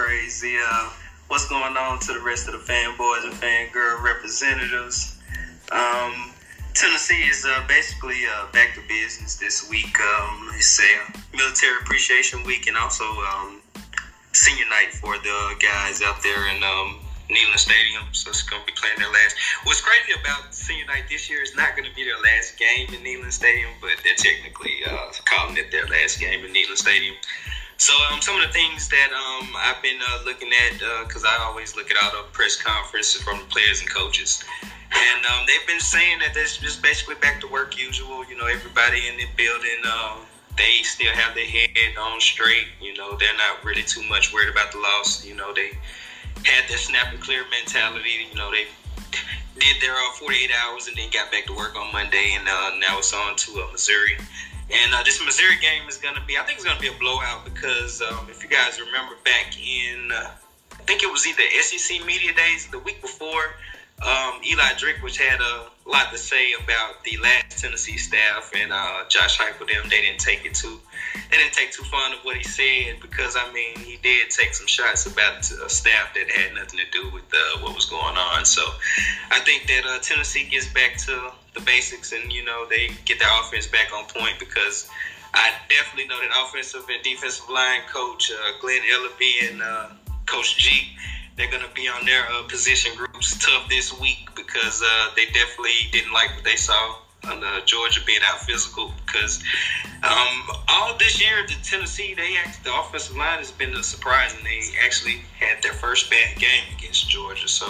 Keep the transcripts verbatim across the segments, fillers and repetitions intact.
crazy. Uh, what's going on to the rest of the fanboys and fangirl representatives? Um, Tennessee is uh, basically uh, back to business this week. Um, it's a military appreciation week and also um, senior night for the guys out there in um, Neyland Stadium. So it's going to be playing their last. What's crazy about senior night this year is not going to be their last game in Neyland Stadium, but they're technically uh, calling it their last game in Neyland Stadium. So um, some of the things that um, I've been uh, looking at, because uh, I always look at all the press conferences from the players and coaches, and um, they've been saying that it's just basically back to work usual. You know, everybody in the building, uh, they still have their head on straight. You know, they're not really too much worried about the loss. You know, they had their snap and clear mentality. You know, they did their uh, forty-eight hours and then got back to work on Monday, and uh, now it's on to uh, Missouri. And uh, this Missouri game is going to be, I think it's going to be a blowout because um, if you guys remember back in, uh, I think it was either S E C Media Days the week before, um, Eli Drinkwitz had a lot to say about the last Tennessee staff, and uh, Josh Heupel, them, they didn't take it too, they didn't take too fond of what he said because, I mean, he did take some shots about a staff that had nothing to do with uh, what was going on. So I think that uh, Tennessee gets back to the basics and, you know, they get their offense back on point because I definitely know that offensive and defensive line coach uh, Glenn Ellaby and uh, Coach G, they're going to be on their uh, position groups tough this week because uh, they definitely didn't like what they saw on uh, Georgia being out physical because um, all this year, the Tennessee, they actually, the offensive line has been a surprise and they actually had their first bad game against Georgia. So,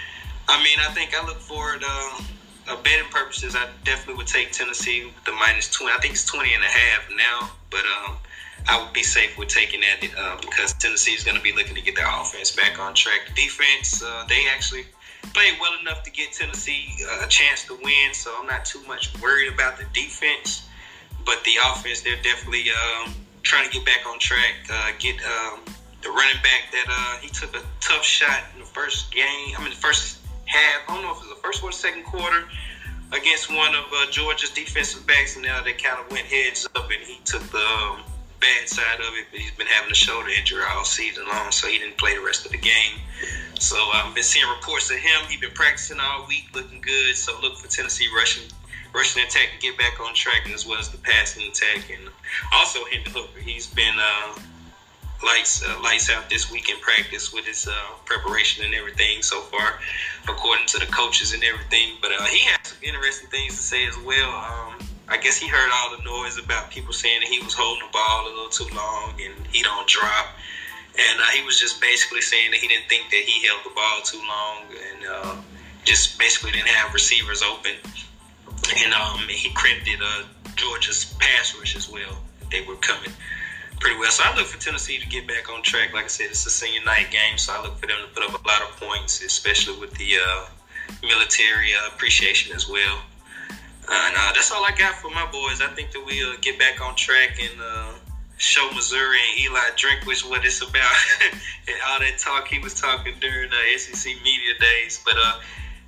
I mean, I think I look forward uh, Uh, betting purposes, I definitely would take Tennessee with the minus twenty. I think it's twenty and a half now, but um, I would be safe with taking that uh, because Tennessee is going to be looking to get their offense back on track. The defense, uh, they actually played well enough to get Tennessee uh, a chance to win, so I'm not too much worried about the defense. But the offense, they're definitely um, trying to get back on track, uh, get um, the running back that uh, he took a tough shot in the first game. I mean, the first half, I don't know if it was the first or the second quarter, against one of uh, Georgia's defensive backs, and now they kind of went heads up, and he took the um, bad side of it, but he's been having a shoulder injury all season long, so he didn't play the rest of the game. So I've um, been seeing reports of him. He's been practicing all week, looking good, so look for Tennessee rushing rushing attack to get back on track, as well as the passing attack. And also Hendon Hooker, he's been uh, lights uh, lights out this week in practice with his uh, preparation and everything so far, according to the coaches and everything. But uh, he had some interesting things to say as well. Um, I guess he heard all the noise about people saying that he was holding the ball a little too long and he don't drop. And uh, he was just basically saying that he didn't think that he held the ball too long and uh, just basically didn't have receivers open. And um, he credited uh, Georgia's pass rush as well. They were coming pretty well. So I look for Tennessee to get back on track. Like I said, it's a senior night game, so I look for them to put up a lot of points, especially with the uh, military uh, appreciation as well. Uh, and uh, that's all I got for my boys. I think that we uh, get back on track and uh, show Missouri and Eli Drinkwitz what it's about and all that talk he was talking during the uh, S E C Media Days. But uh,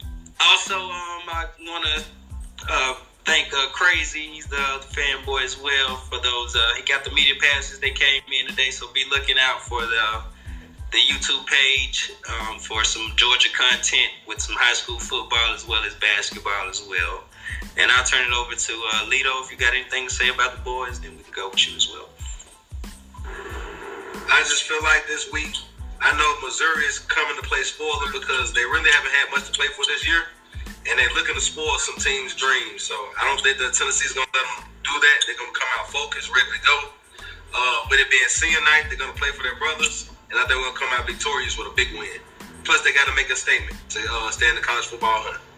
also, um, I want to uh, thank uh, Crazy, he's the, the fanboy as well, for those. Uh, he got the media passes. They came in today, so be looking out for the the YouTube page um, for some Georgia content with some high school football as well as basketball as well. And I'll turn it over to uh, Lito. If you got anything to say about the boys, then we can go with you as well. I just feel like this week, I know Missouri is coming to play spoiler because they really haven't had much to play for this year. And they're looking to spoil some teams' dreams. So I don't think that Tennessee's going to let them do that. They're going to come out focused, ready to go. Uh, with it being senior night, they're going to play for their brothers. And I think they're going to come out victorious with a big win. Plus, they got to make a statement to uh, stay in the college football hunt.